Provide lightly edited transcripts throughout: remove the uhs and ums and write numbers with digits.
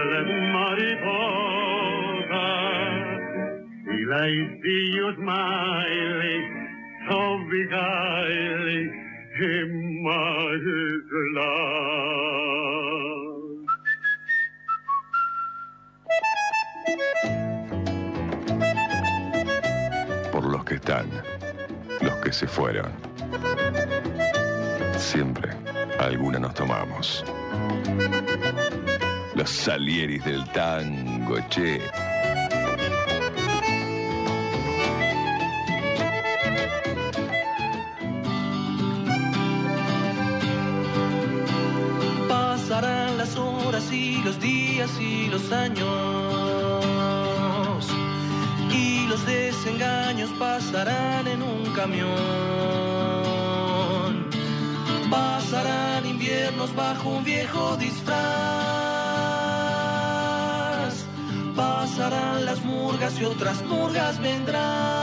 mariposa. Till I see you smiling, so beguiling in my love. Por los que están, los que se fueron. Siempre alguna nos tomamos. Los Salieris del tango, che. Pasarán las horas y los días y los años, y los desengaños pasarán en un camión. Pasarán inviernos bajo un viejo disfraz. Pasarán las murgas y otras murgas vendrán.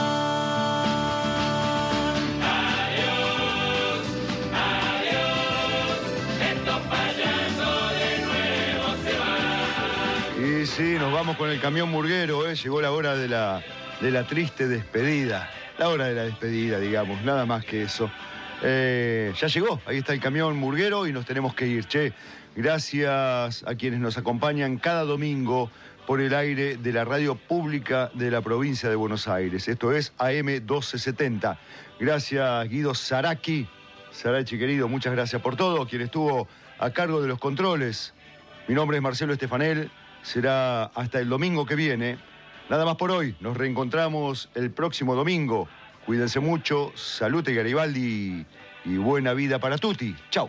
Adiós, adiós, estos payasos de nuevo se van. Y sí, nos vamos con el camión murguero, ¿eh? Llegó la hora de la triste despedida. La hora de la despedida, digamos, nada más que eso. Ya llegó, ahí está el camión murguero y nos tenemos que ir. Che, gracias a quienes nos acompañan cada domingo por el aire de la radio pública de la provincia de Buenos Aires. Esto es AM 1270. Gracias, Guido Sarachi, querido, muchas gracias por todo. Quien estuvo a cargo de los controles. Mi nombre es Marcelo Estefanel. Será hasta el domingo que viene. Nada más por hoy. Nos reencontramos el próximo domingo. Cuídense mucho, salute Garibaldi y buena vida para tutti. Chau.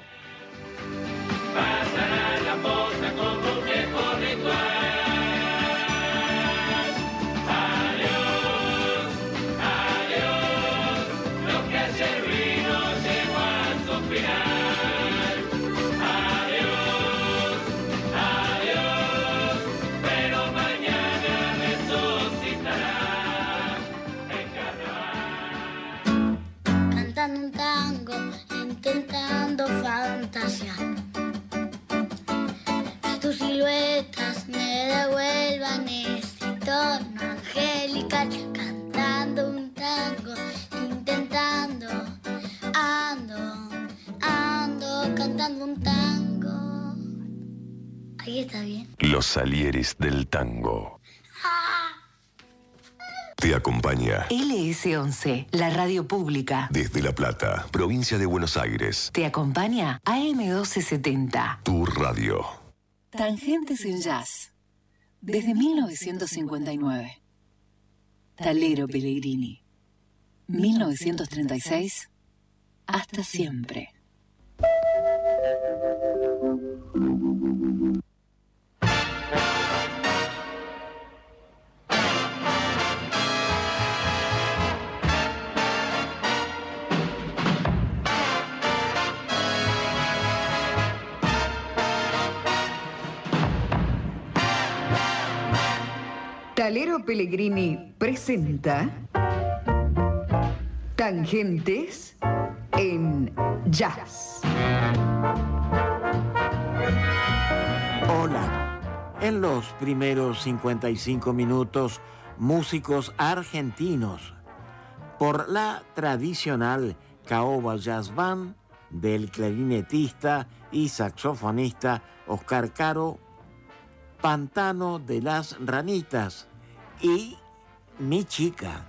Pasará la posta como un viejo ritual. Adiós, adiós, lo que ayer vino llegó a su final. Adiós, adiós, pero mañana resucitará el carnaval. Cantando un tango, intentando fantasear. Que tus siluetas me devuelvan ese tono angelical. Cantando un tango, intentando, ando, cantando un tango. Ahí está bien. Los Salieris del tango. Te acompaña LS11, la radio pública. desde La Plata, provincia de Buenos Aires. Te acompaña AM1270. Tu radio. Tangentes en Jazz. Desde 1959. Talero Pellegrini. 1936. Hasta siempre. Talero Pellegrini presenta Tangentes en Jazz. Hola. En los primeros 55 minutos, músicos argentinos. Por la tradicional Caoba Jazz Band del clarinetista y saxofonista Oscar Caro, Pantano de las Ranitas y Mi Chica.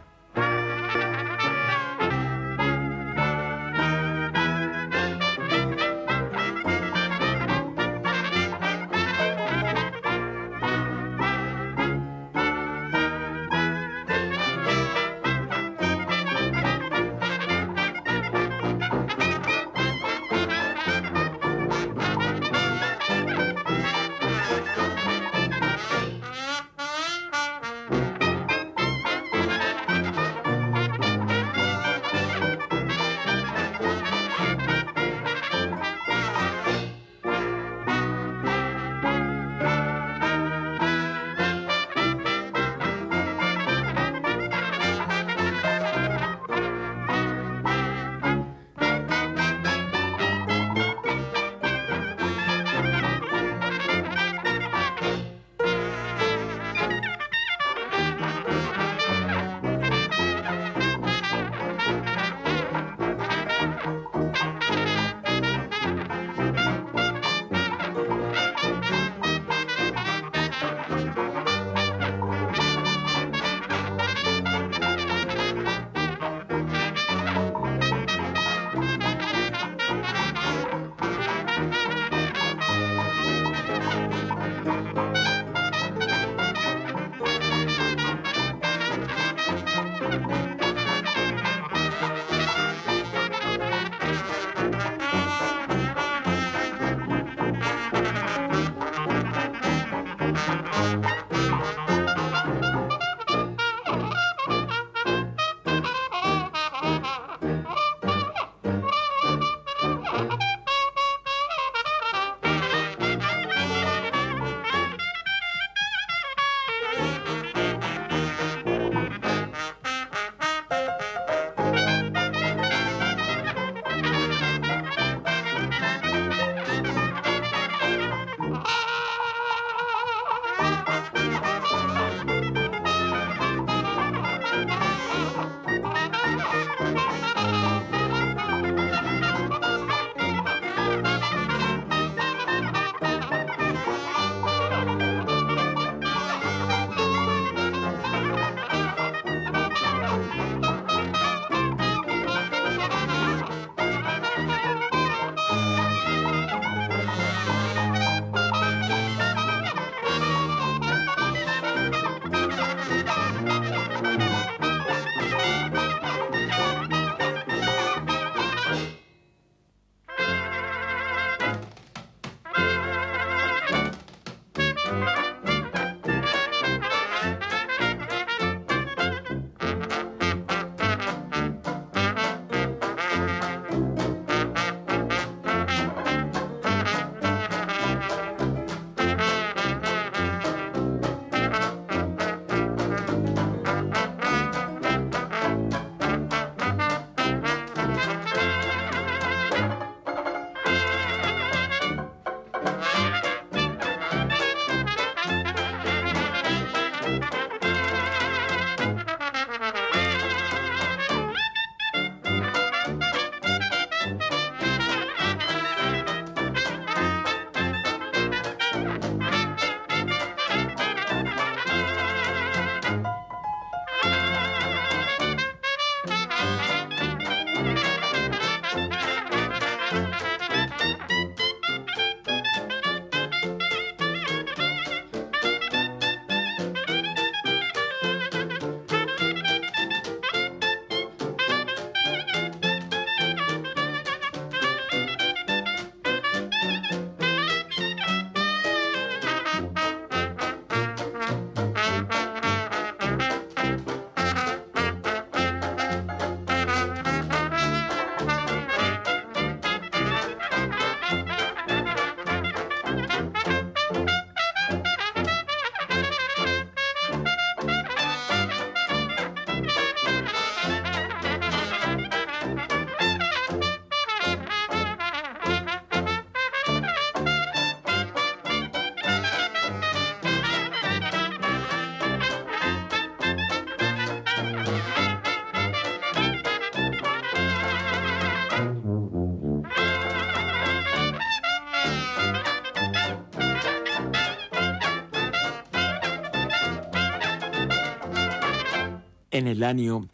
En el año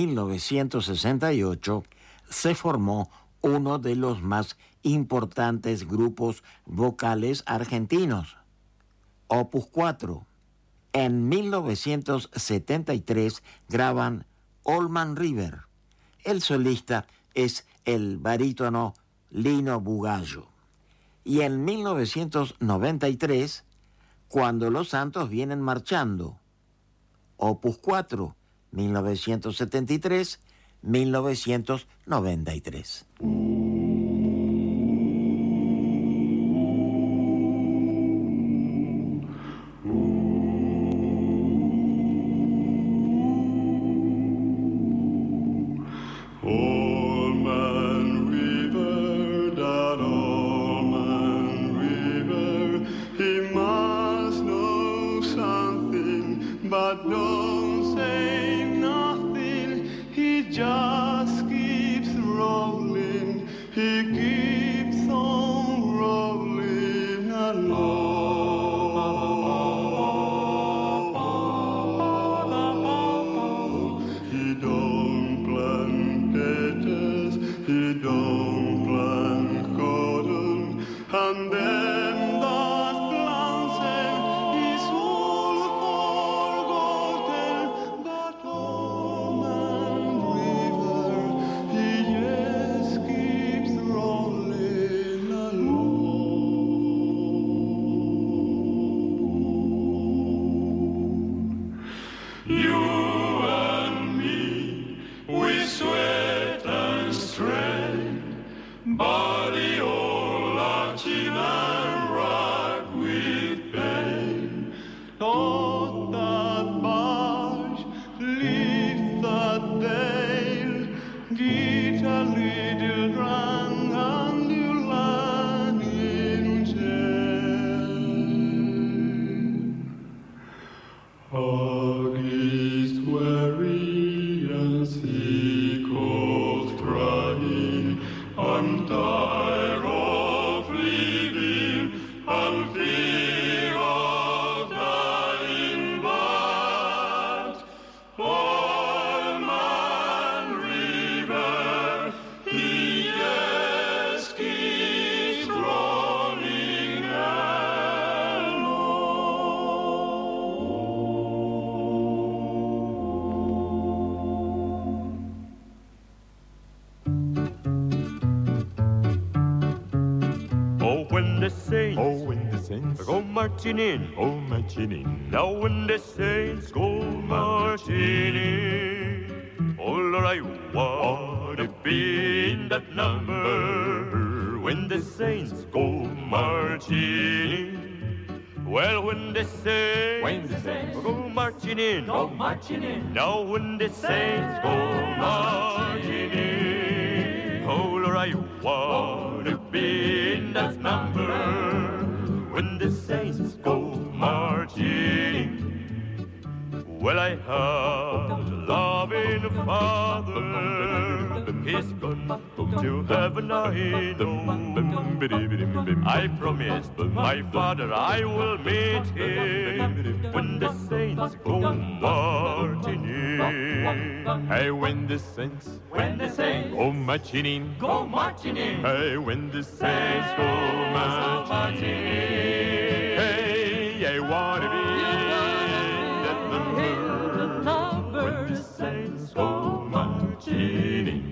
1968 se formó uno de los más importantes grupos vocales argentinos, Opus 4. En 1973 graban Allman River. El solista es el barítono Lino Bugallo. Y en 1993, Cuando los Santos vienen marchando, Opus 4, 1973-1993. But don't say nothing, he just keeps rolling, he keeps on rolling along. He don't plant potatoes, he don't plant cotton, and then that planting is all forgotten. But Allman River, he just keeps rolling along. You and me, we sweat and strain, body all arching and racked with pain. Thought that barge, lift that tail, get a little drunk and you land in jail. August weary and sick of trying, I'm tired of living and fear of dying, but Allman River, he just keeps rolling Oh, when the saints go marching in. Now when the saints go marching in, oh Lord, I want to be in that number. When the saints go marching in. Well, when the saints go marching in. Now when the saints go marching in, oh Lord, I want to be in that number. When the saints go marching. Well, I have a loving Father. He's gone to heaven, I know. I promised my Father I will meet him when the saints go marching in. Hey, when the saints go marching in. Hey, when the saints go marching in. Hey, I wanna be that number. When the saints go marching in.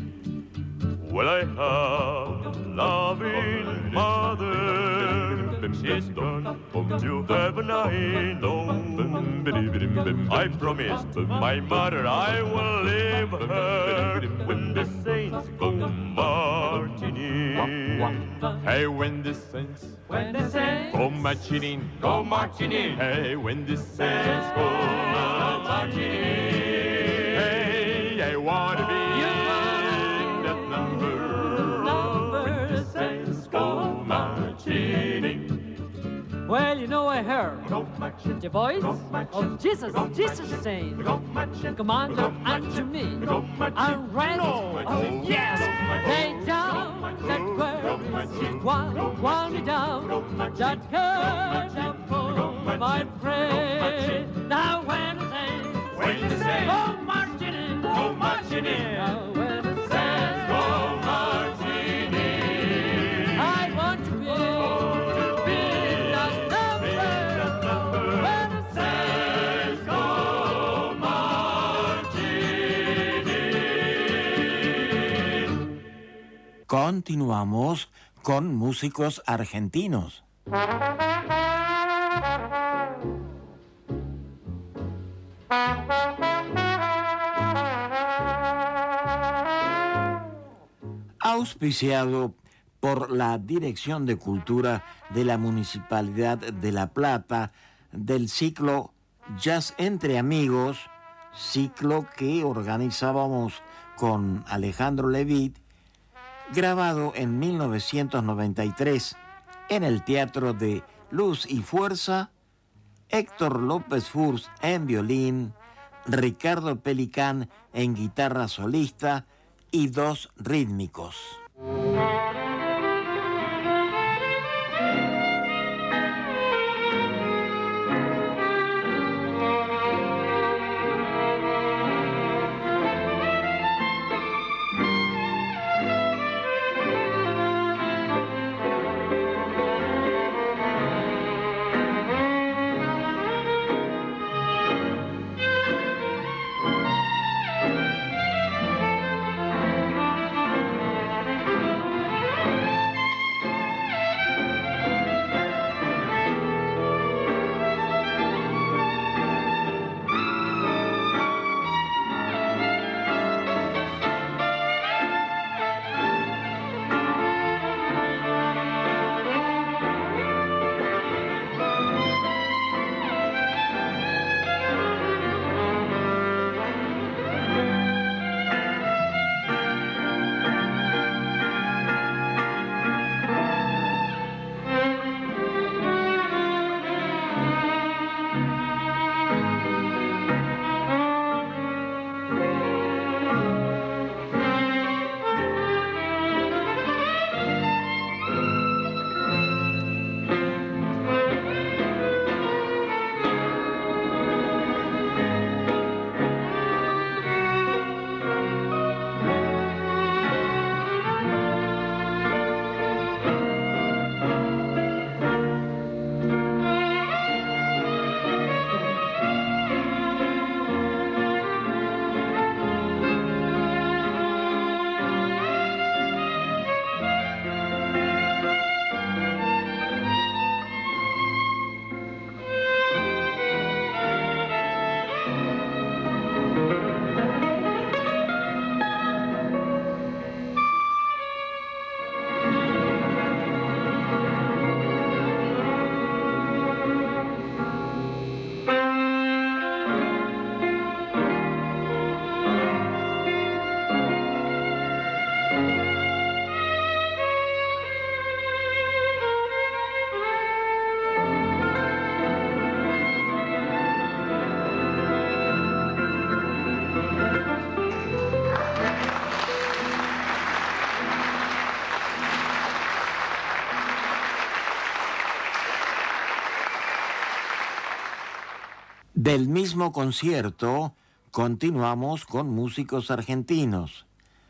Well, I have a loving mother. She's gone to heaven, I know. I promised my mother I will leave her when the saints go marching in. Hey, when the saints go marching in. Hey, when the saints go marching in. Hey, I wanna be that number. When the saints go marching in. Well, you know I heard the voice of Jesus saying, come on unto me, and rest. Oh, yes! Lay down that worry, one down that hurt upon my prayer. Now when the saints go marching in. When the saints go marching in. I want to be that number. When the saints go marching in. Continuamos con músicos argentinos. Auspiciado por la Dirección de Cultura de la Municipalidad de La Plata del ciclo Jazz Entre Amigos, ciclo que organizábamos con Alejandro Levitt, grabado en 1993 en el Teatro de Luz y Fuerza, Héctor López Furs en violín, Ricardo Pelicán en guitarra solista y 2 rítmicos. Del mismo concierto, continuamos con músicos argentinos.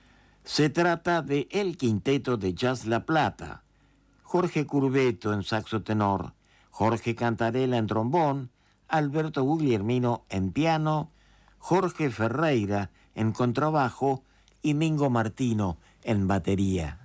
Se trata de El Quinteto de Jazz La Plata, Jorge Curveto en saxo tenor, Jorge Cantarella en trombón, Alberto Guglielmino en piano, Jorge Ferreira en contrabajo y Mingo Martino en batería.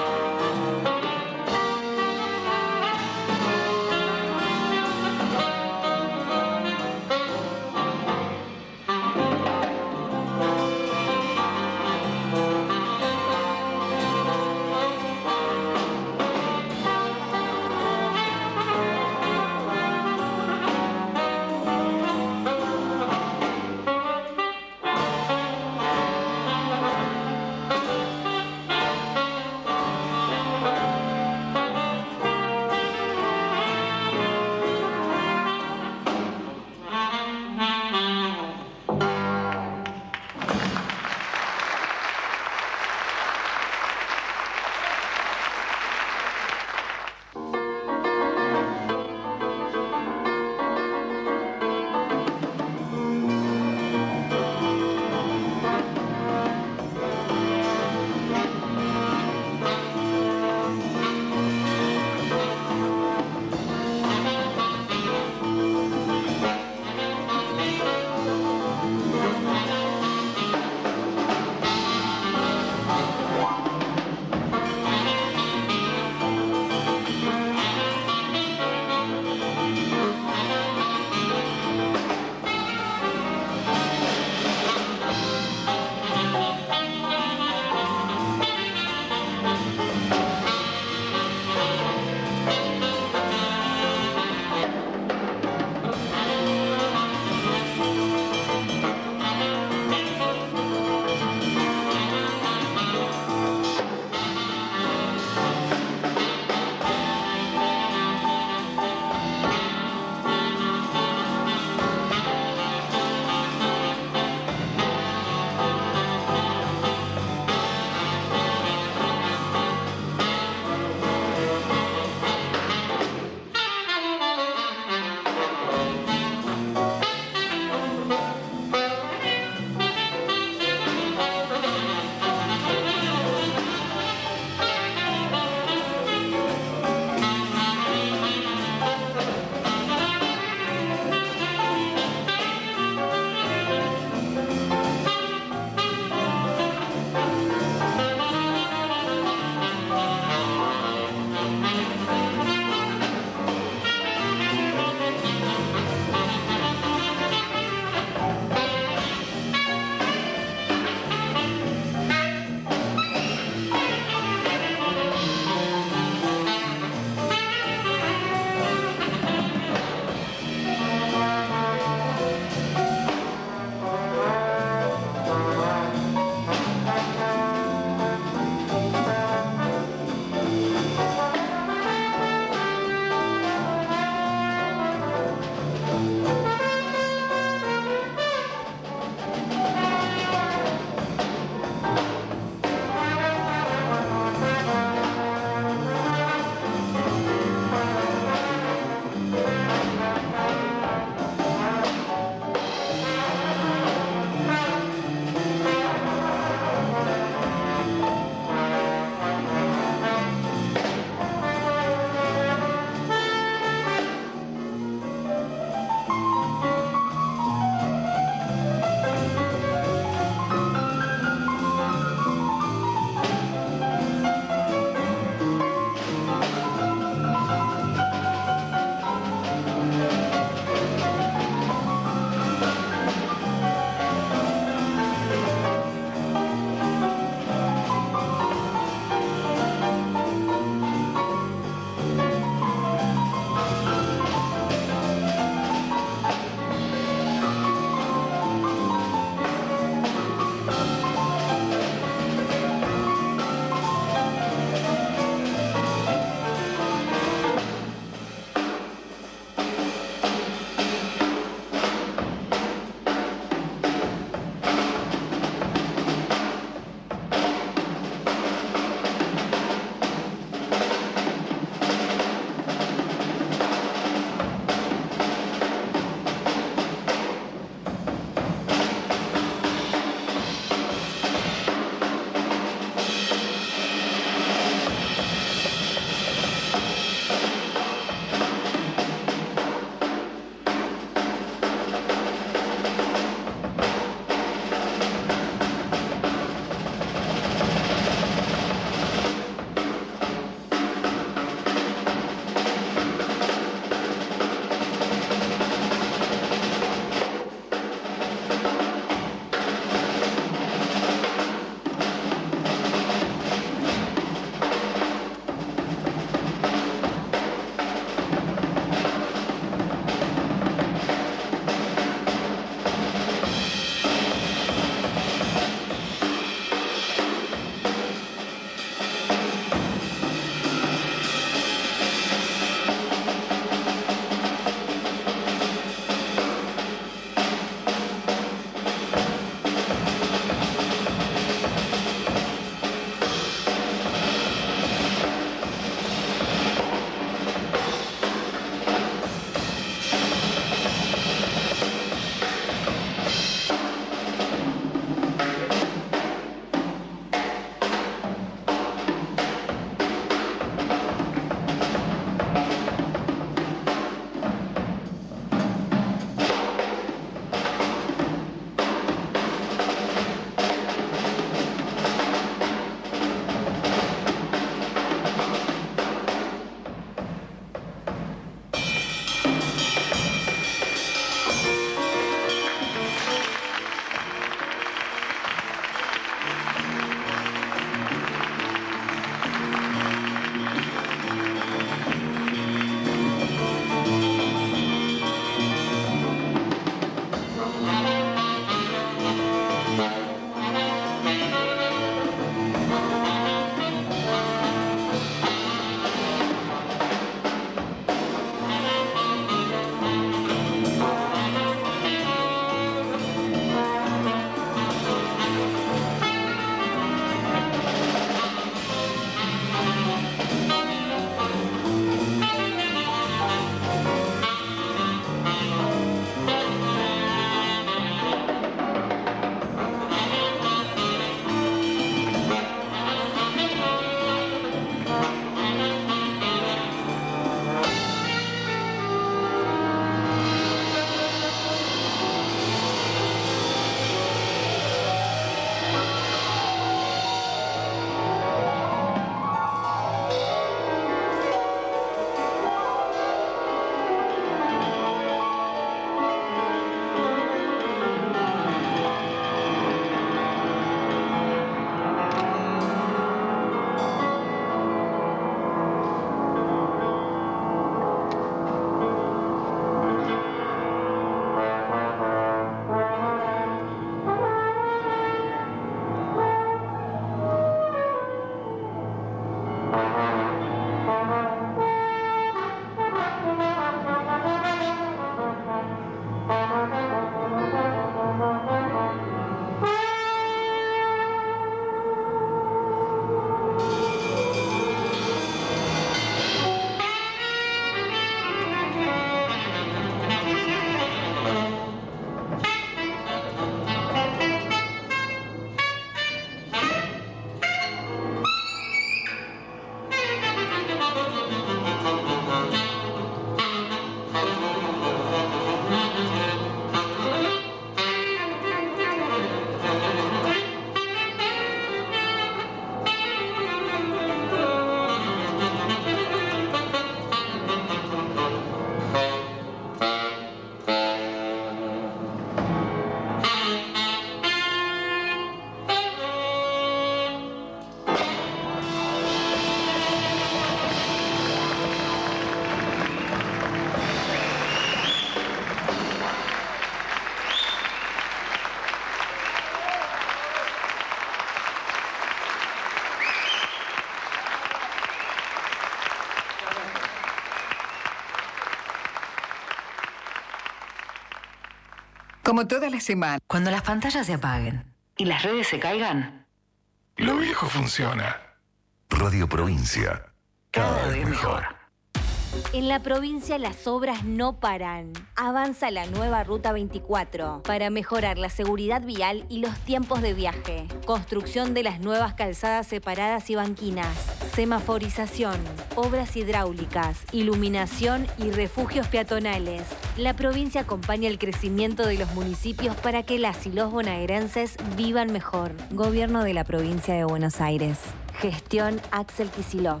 Como todas las semanas. Cuando las pantallas se apaguen y las redes se caigan, lo viejo funciona. Radio Provincia. Cada vez mejor. En la provincia las obras no paran. Avanza la nueva Ruta 24 para mejorar la seguridad vial y los tiempos de viaje. Construcción de las nuevas calzadas separadas y banquinas. Semaforización, obras hidráulicas, iluminación y refugios peatonales. La provincia acompaña el crecimiento de los municipios para que las y los bonaerenses vivan mejor. Gobierno de la provincia de Buenos Aires. Gestión Axel Kicillof.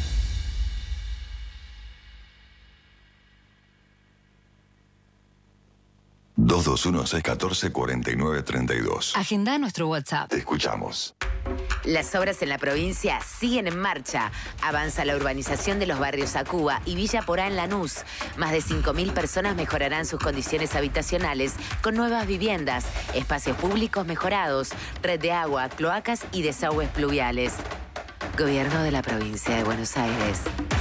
(221-614-4932). agenda nuestro WhatsApp. Te escuchamos. Las obras en la provincia siguen en marcha. Avanza la urbanización de los barrios Acuba y Villa Porá en Lanús. Más de 5.000 personas mejorarán sus condiciones habitacionales con nuevas viviendas, espacios públicos mejorados, red de agua, cloacas y desagües pluviales. Gobierno de la provincia de Buenos Aires.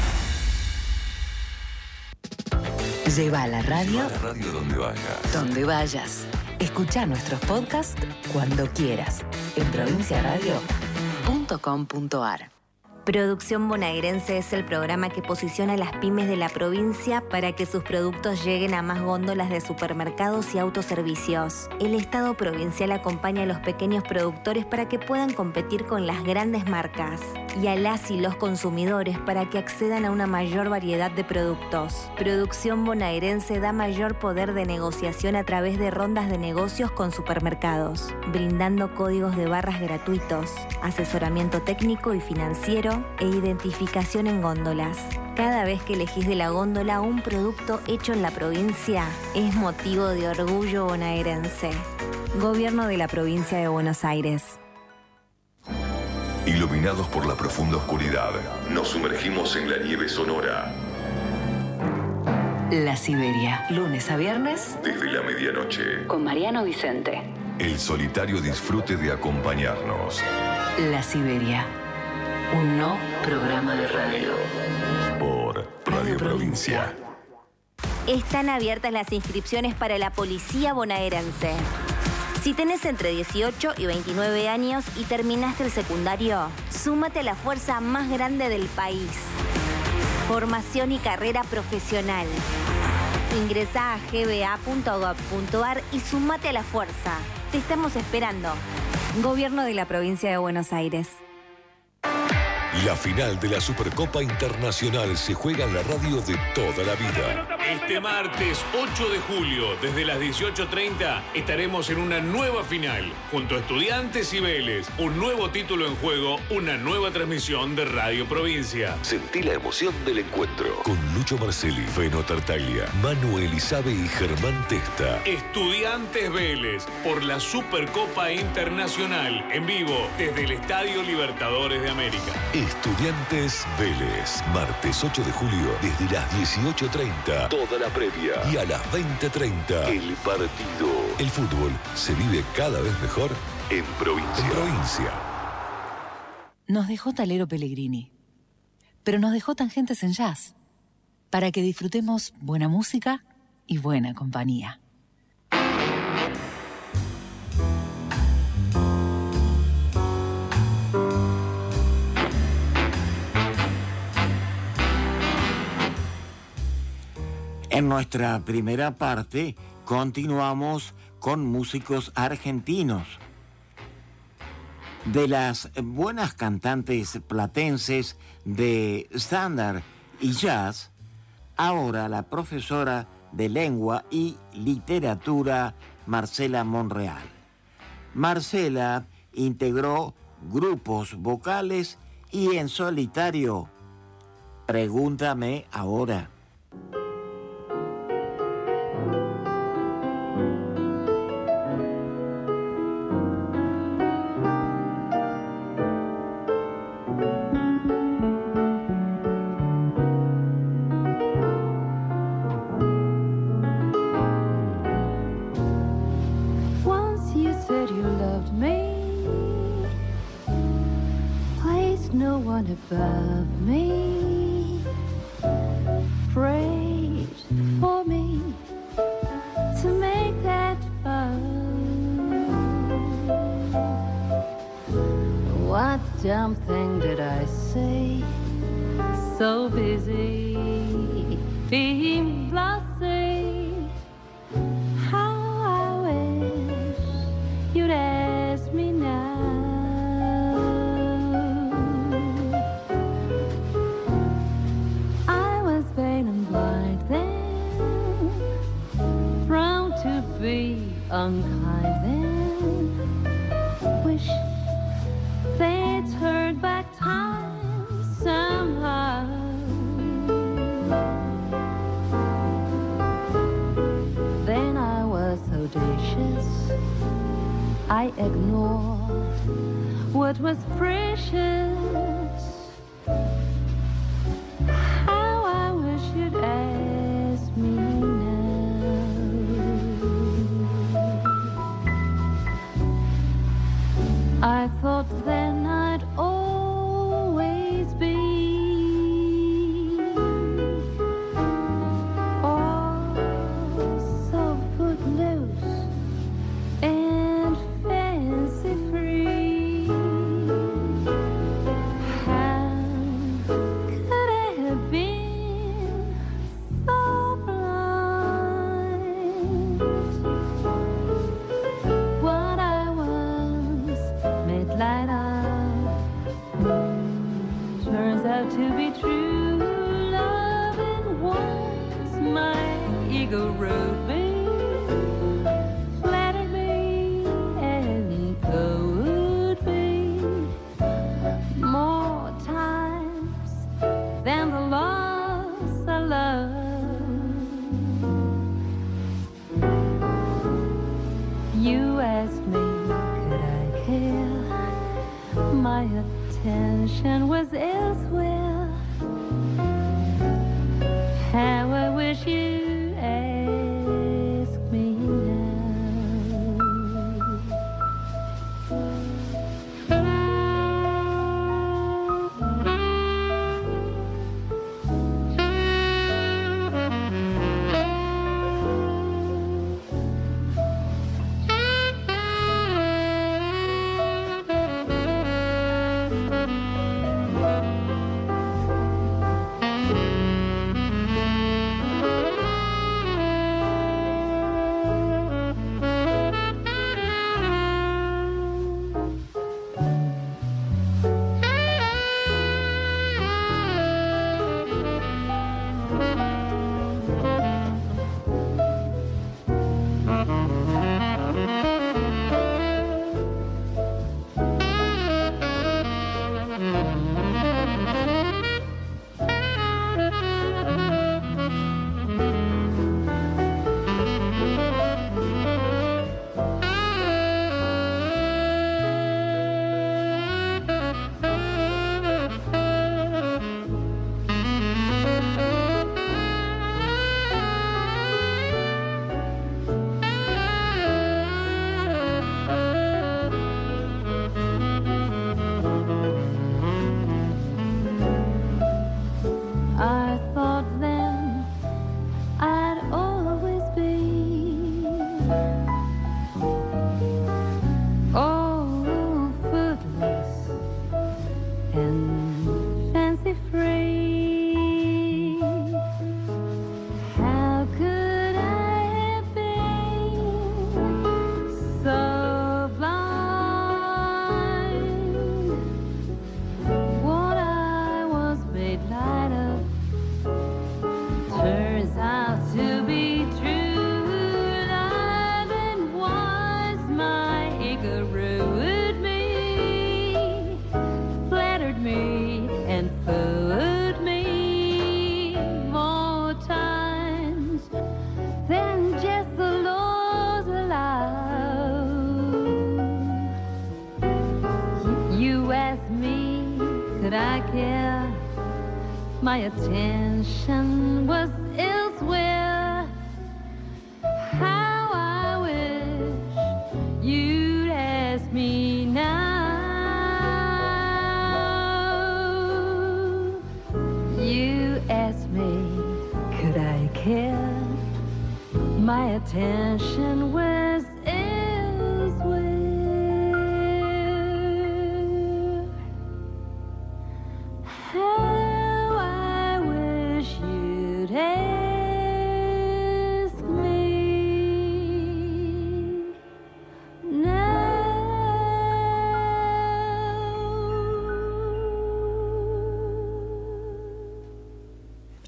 Lleva la radio donde vayas. donde vayas. Escucha nuestros podcasts cuando quieras en provinciaradio.com.ar. Producción Bonaerense es el programa que posiciona a las pymes de la provincia para que sus productos lleguen a más góndolas de supermercados y autoservicios. El Estado provincial acompaña a los pequeños productores para que puedan competir con las grandes marcas y a las y los consumidores para que accedan a una mayor variedad de productos. Producción Bonaerense da mayor poder de negociación a través de rondas de negocios con supermercados, brindando códigos de barras gratuitos, asesoramiento técnico y financiero e identificación en góndolas. Cada vez que elegís de la góndola un producto hecho en la provincia, es motivo de orgullo bonaerense. Gobierno de la provincia de Buenos Aires. Iluminados por la profunda oscuridad, nos sumergimos en la nieve sonora. La Siberia, lunes a viernes, Desde la medianoche, con Mariano Vicente. el solitario disfrute de acompañarnos. La Siberia, un no programa de radio. Por Radio Provincia. Están abiertas las inscripciones para la Policía Bonaerense. Si tenés entre 18 y 29 años y terminaste el secundario, súmate a la fuerza más grande del país. Formación y carrera profesional. Ingresá a gba.gov.ar y súmate a la fuerza. Te estamos esperando. Gobierno de la provincia de Buenos Aires. La final de la Supercopa Internacional se juega en la radio de toda la vida. Este martes 8 de julio, desde las 18:30, estaremos en una nueva final, junto a Estudiantes y Vélez. Un nuevo título en juego, una nueva transmisión de Radio Provincia. Sentí la emoción del encuentro. Con Lucho Marcelli, Feno Tartaglia, Manu Elizabe y Germán Testa. Estudiantes Vélez, por la Supercopa Internacional, en vivo, desde el Estadio Libertadores de América. Estudiantes Vélez, martes 8 de julio, desde las 18:30. Toda la previa. Y a las 20:30, el partido. El fútbol se vive cada vez mejor en provincia. Nos dejó Talero Pellegrini, pero nos dejó Tangentes en Jazz, para que disfrutemos buena música y buena compañía. En nuestra primera parte continuamos con músicos argentinos. De las buenas cantantes platenses de estándar y jazz, ahora la profesora de lengua y literatura Marcela Monreal. Marcela integró grupos vocales y en solitario. Pregúntame ahora. Once you said you loved me, placed no one above me, prayed for me to make that far damn thing did I say? So busy being blasé. How I wish you'd ask me now. I was vain and blind then, proud to be unkind then. Wish they'd turn back time somehow. Then I was audacious, I ignored what was precious. How I wish you'd ask me now. I thought then I'd always be so footloose and fancy free. How could I have been so blind? What I once made light of turns out to be true. Loving once my ego rode me, flattered me, and cowed me more times than the loss I love. You asked me, could I care? My attention was elsewhere. How I wish you'd ask me I thought then I'd always be footloose and fancy free. How could I have been so blind? What I was made light of turns out to be true. Loving was my ego ruined me, flattered me, and fooled me more times than just the laws allow. You asked me, could I care? My attention was elsewhere. How I wish you'd ask me now. You asked me, could I care? My attention was elsewhere.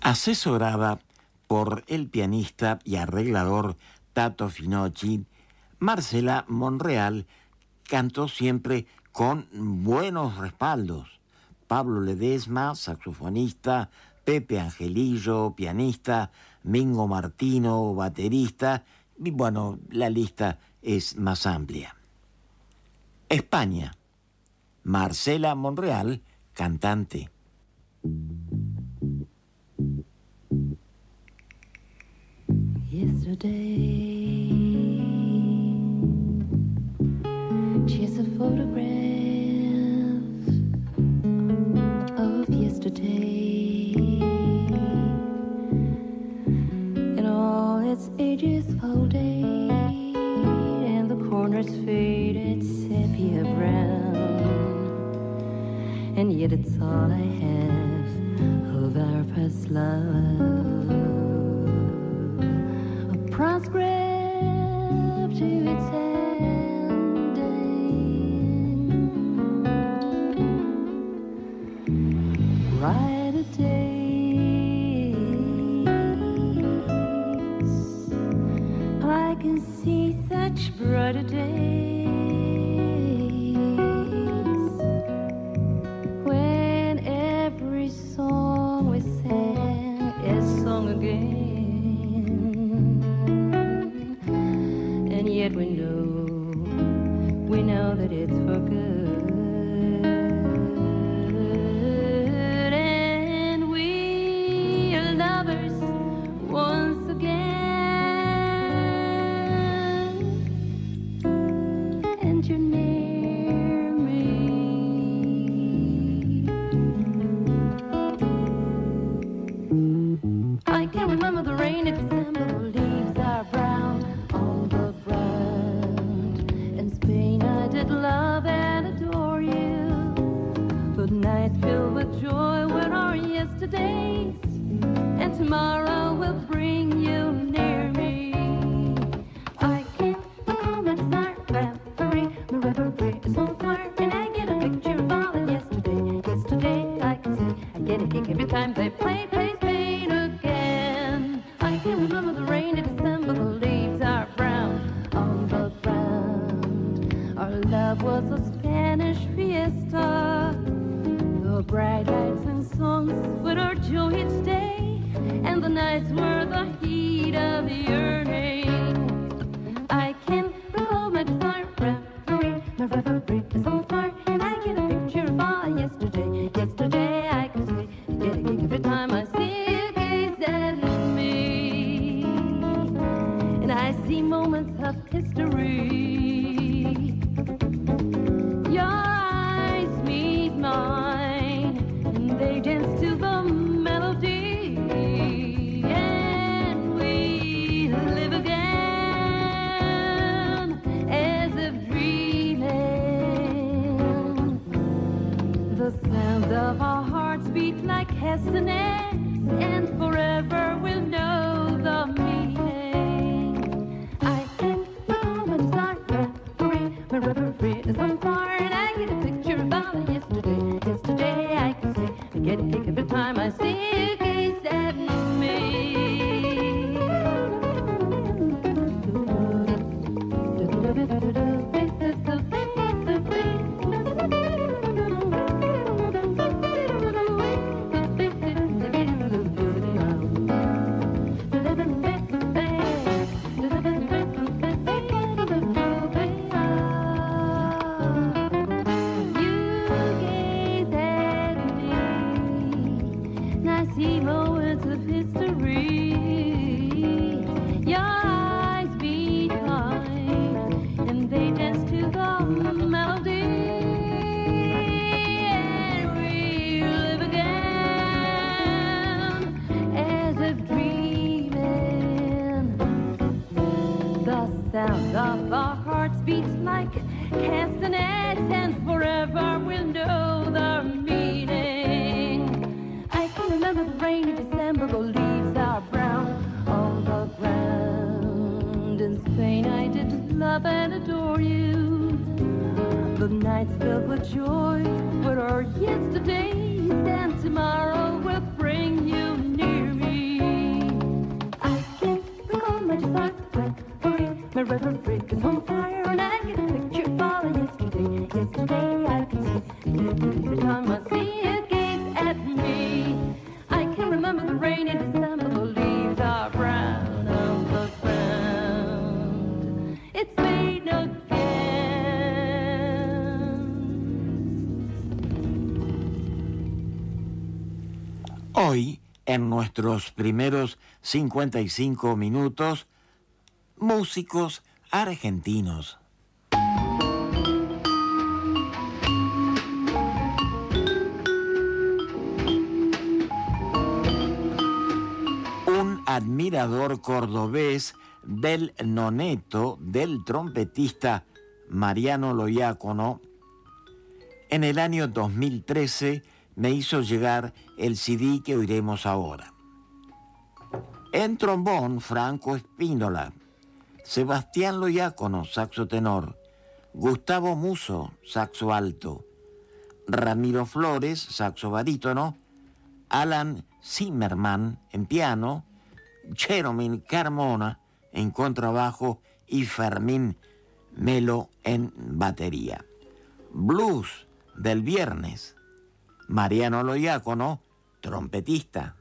Asesorada por el pianista y arreglador Tato Finocchi, Marcela Monreal cantó siempre con buenos respaldos. Pablo Ledesma, saxofonista, Pepe Angelillo, pianista, Mingo Martino, baterista, y bueno, la lista es más amplia. España, Marcela Monreal, cantante. Yesterday, she's a photograph of yesterday, and all its ages folded, and the corners faded sepia brown, and yet it's all I have of our past love. Proscribed to its ending, brighter days, I can see such brighter days, when every song we sang is sung again. Yet we know that it's for good, and we are lovers once again, and you're near me. I can remember the rain in December, the leaves are brown on the love and adore you, but nights filled with joy were our yesterdays, and tomorrow will bring you near me. I can't recall my desire, reverie, my reverie is on fire, and I get a picture of all of yesterday. Yesterday, I can say, I get a kick every time they play pain again. I can remember the rain in December, the leaves are brown on the ground. Our love was a Spanish fiesta, the bright lights and songs with our joy each day, and the nights were the heat of yearning. I can recall my desire, reverie, my reverie is on fire, and I get a picture of all yesterday. Yesterday I can say, I get a kick every time I see you gaze at me, and I see moments of history. Your eyes meet mine, and they dance to the melody, and we live again as if dreaming. The sound of our hearts beat like castanets, and forever we'll know the meaning. I can recall my desire, my reverie is on fire, and I get a picture of all of yesterday. Yesterday I can say, I get a kick every time I see you gaze at me. Of our hearts beats like castanets, and forever we'll know the meaning. I can remember the rain in December, the leaves are brown on the ground. In Spain I did love and adore you, the nights filled with joy were our yesterdays, and tomorrow will bring you near me. En nuestros primeros 55 minutos, músicos argentinos. Un admirador cordobés del noneto del trompetista Mariano Loiácono, en el año 2013 me hizo llegar el CD que oiremos ahora. En trombón, Franco Espínola, Sebastián Loiácono, saxo tenor, Gustavo Musso, saxo alto, Ramiro Flores, saxo barítono, Alan Zimmerman en piano, Jeromín Carmona en contrabajo y Fermín Melo en batería. Blues del viernes, Mariano Loiácono, trompetista.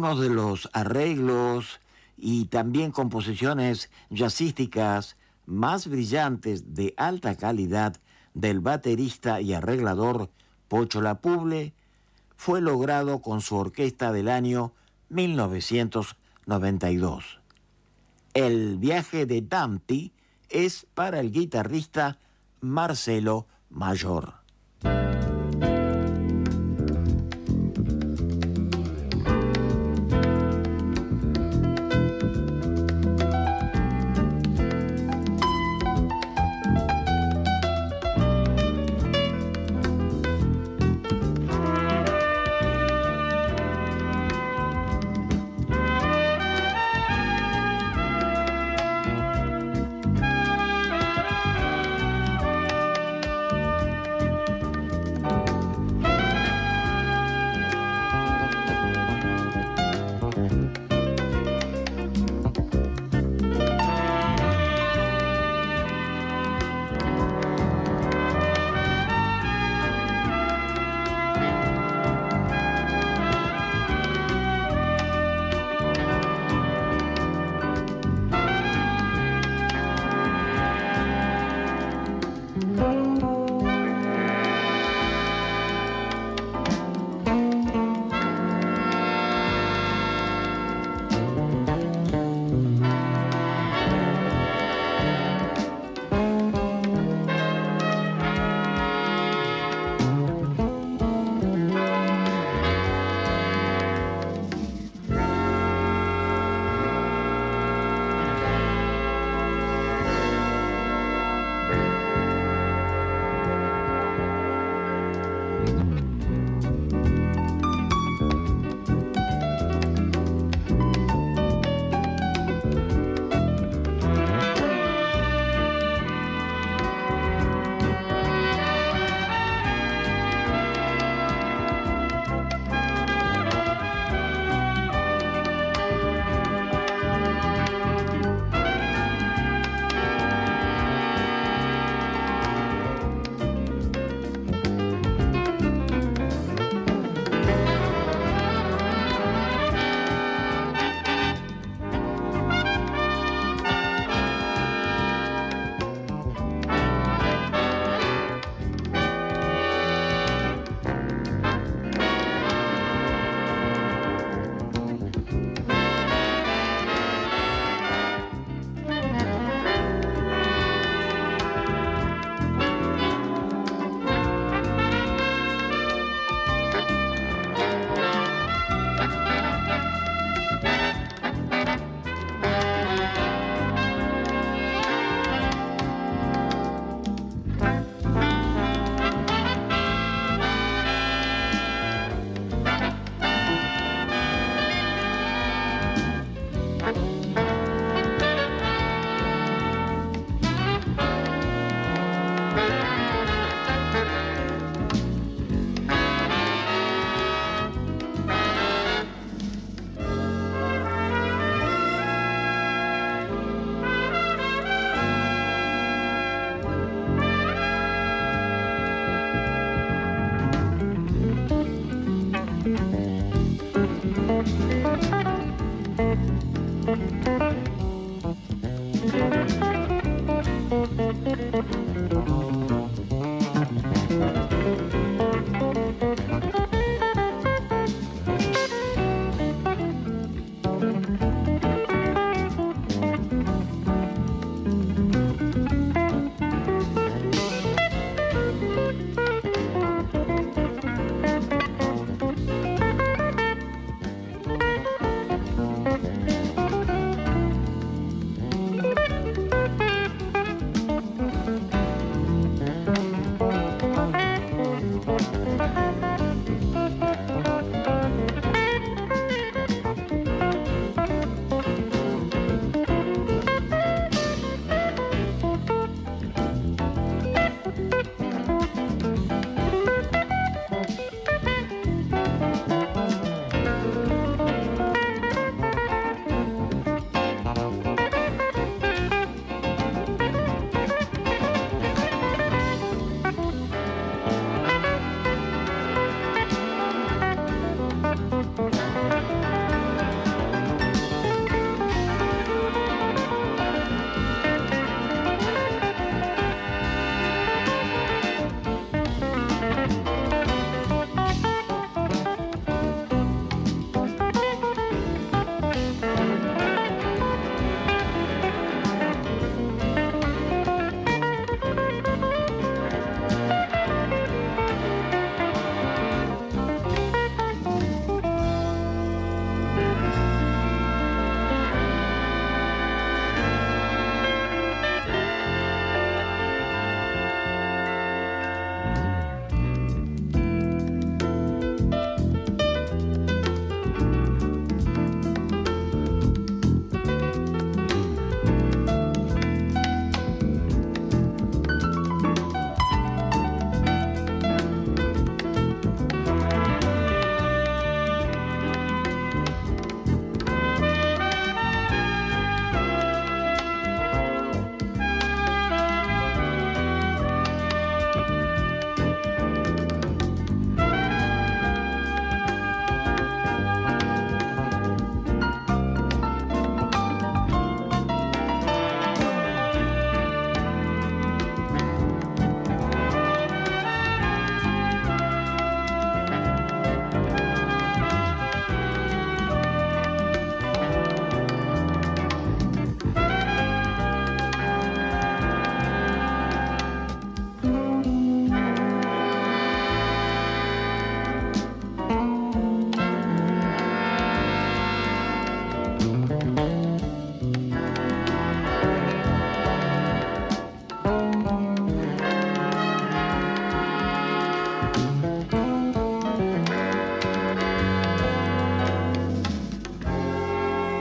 algunos de los arreglos y también composiciones jazzísticas más brillantes de alta calidad del baterista y arreglador Pocho Lapuble fue logrado con su orquesta del año 1992. El viaje de Dumpty es para el guitarrista Marcelo Mayor.